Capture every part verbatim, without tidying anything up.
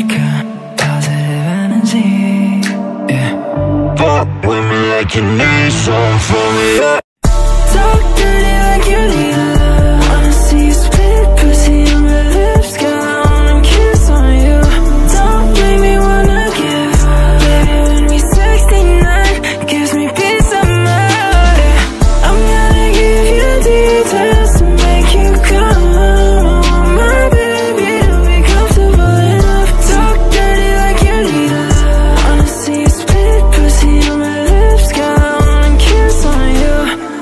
good positive energy, yeah. Fuck with me like you need some from me, yeah. Talk dirty like you need love. Wanna see you split pussy on my lips, girl, I wanna kiss on you. Don't make me wanna give up, baby, when we sixty-nine, gives me peace of mind, yeah. I'm gonna give you the details to make you come home, my baby, to be comfortable enough. Talk dirty like you need love. Wanna see you split pussy on my lips, girl, I wanna kiss on you.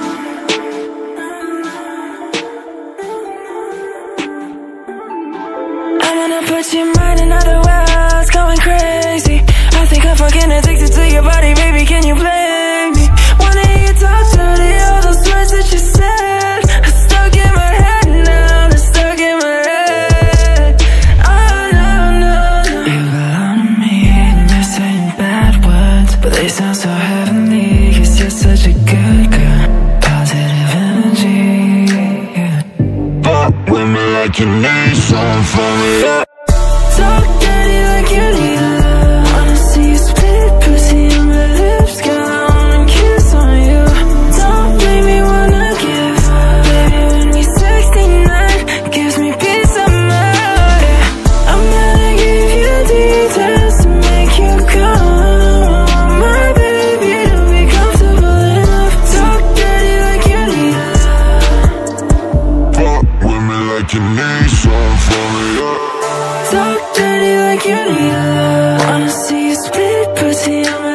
I'm gonna put your mind in other worlds, going crazy. I think I'm fucking addicted to your body, baby, can you blame me? Wanna hear you talk dirty, all those words that you said are stuck in my head now, they're stuck in my head. Oh no, no, no. You belong to me and you're saying bad words, but they sound so heavenly, cause you're such a good girl. Positive energy, yeah. Fuck with me like you need some from me, yeah. Talk dirty like you need love. Wanna see you split pussy on my lips, girl, I wanna kiss on you. Don't make me wanna give up, baby, when we sixty-nine, gives me peace of mind, yeah. I'm gonna give you the details to make you come home, my baby, to be comfortable enough. Talk dirty like you need love. Fuck with me like you need some from me, yeah. Talk dirty like you need love. Wanna see you split pussy on my